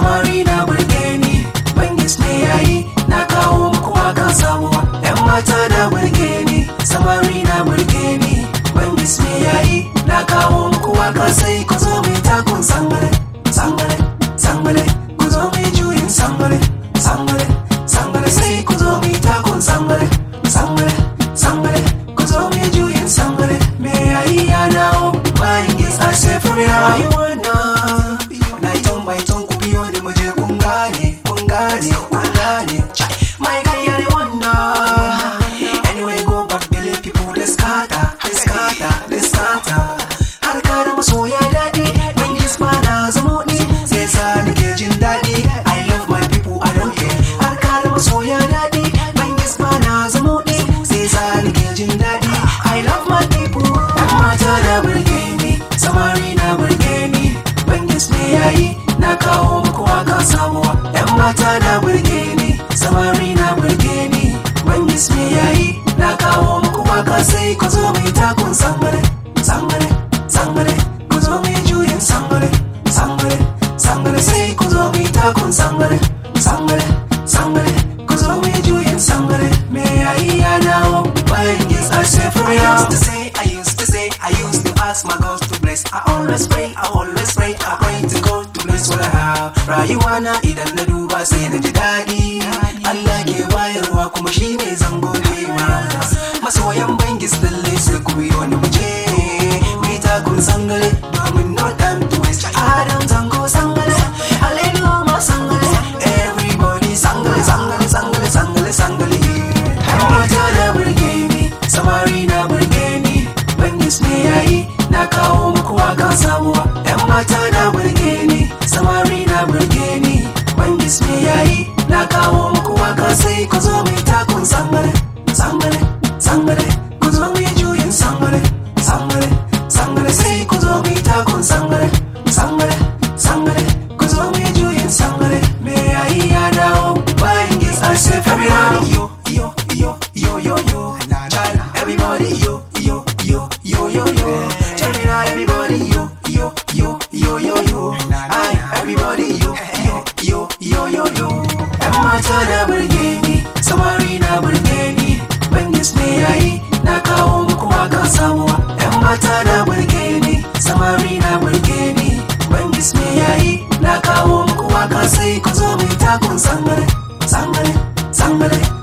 samari na burge ni, bangis ne yayi na kawo muku waka sabuwa. Yan mata na burge ni, samari na burge ni, bangis ne yayi na kawo muku waka. Sai ku zo mai takun sangare, sangare, sangare, ku zo mai juyin sangare, sangare, sangare. Sai ku zo mai takun sangare, sangare, sangare, ku zo mai juyin sangare. Me yayi ya dawo, bangis a sefu ya rayuwa na. Mai ton ku biyo da muje kun gane, kun gane, kun gane. My guy are the wonder. Anyway go back believe people they scatter, they scatter, they scatter. Har kada masoya daɗi, bangis ba na zumuɗi, sai sa nake jin daɗi. I love my people, I don't care. Har kada masoya daɗi, bangis ba na zumuɗi, sai sa nake jin daɗi. I love my people. Yan mata na burge ni, samari na burge ni, bangis ne yayi na kawo muku waka sabuwa. Yan mata na burge ni, samari na burge ni, bangis me yayi na kawo muku waka. Sai ku zo mai takun sangare, sangare, sangare, ku zo mai juyin sangare, sangare, sangare. Sai ku zo mai takun sangare, sangare, sangare, ku zo mai juyin sangare. Me yayi ya dawo, bangis a sefu ya. I used to ask my God to bless. I always pray, I pray to God to bless what I have. Rayuwa na idan na duba sai na ji daɗi. Allah ke bayarwa kuma shi ne zan gode ma. Masoyan bangis lalle sai ku biyo ni muje. Mai takun sangare domin no time to waste. Adam zango sangare, hallelujah ma sangare. Everybody sangare, sangare, sangare, sangare, sangare. Yan mata na burge ni, samari na burge ni, bangis ne yayi na kawo muku waka sabuwa. Yan mata na burge ni, samari na burge ni, bangis ne yayi na kawo muku waka. Sai ku zo mai takun sangare, sangare, sangare, ku zo mai juyin sangare, sangare, sangare. Sai ku zo mai takun sangare, sangare, sangare, ku zo mai juyin sangare. Me yayi ya dawo, bangis a sefu ya. Yo, yo, yo, yo, yo, yo. Everybody yo, yo, yo, yo, yo, yo. Check it out, everybody yo, yo, yo, yo, yo, yo. Aye, everybody yo, yo, yo, yo, yo, yo. Yan mata na burge ni, samari na burge ni, bangis ne yayi na kawo muku waka sabuwa. Yan mata na burge ni, samari na burge ni, bangis ne yayi na kawo muku waka. Sai ku zo mai takun sangare, sangare, sangare.